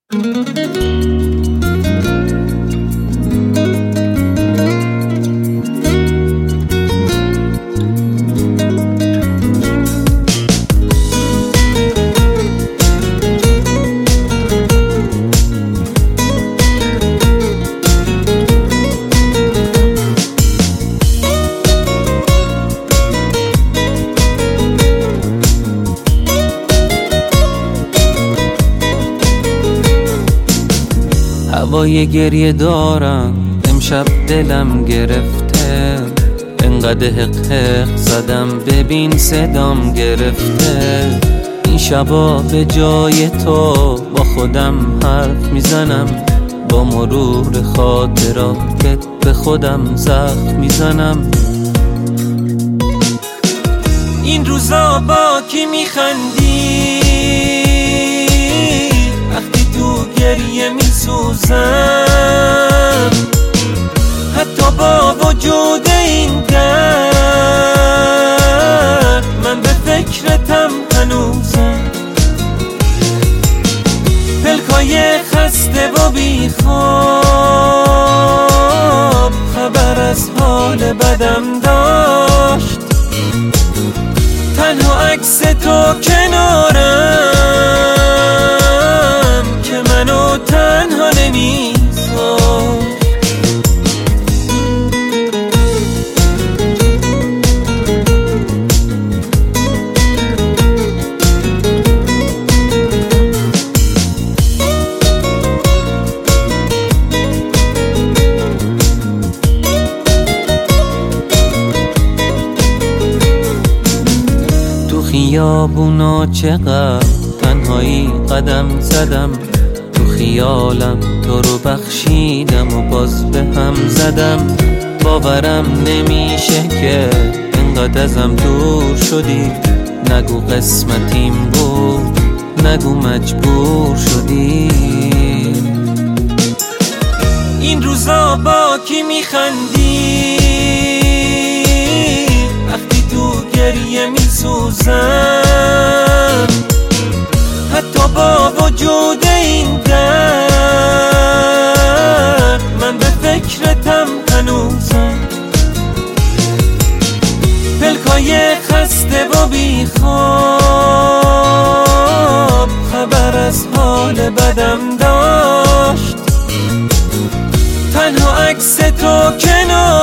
هوای گریه دارم امشب دلم گرفته، انقدر حق زدم ببین صدام گرفته. این شبا به جای تو با خودم حرف میزنم، با مرور خاطراتت به خودم زخم میزنم. این روزا با کی میخندی وقتی تو گریه میسوزم؟ حتی با وجود این درد من به فکرتم هنوزم. پلکای خسته و بیخواب خبر از حال بدم داشت، تنها عکس تو کنارم که منو تنها نمیذاشت. خیابونا چقدر تنهایی قدم زدم، تو خیالم تو رو بخشیدم و باز به هم زدم. باورم نمیشه که انقدر ازم دور شدی، نگو قسمتیم بود، نگو مجبور شدی. این روزا با کی میخندی وقتی تو گریه میسوزم؟ حتی با وجود این درد من به فکرتم هنوزم. پلکای خسته و بیخواب خبر از حال بدم داشت، تنها عکس تو کنار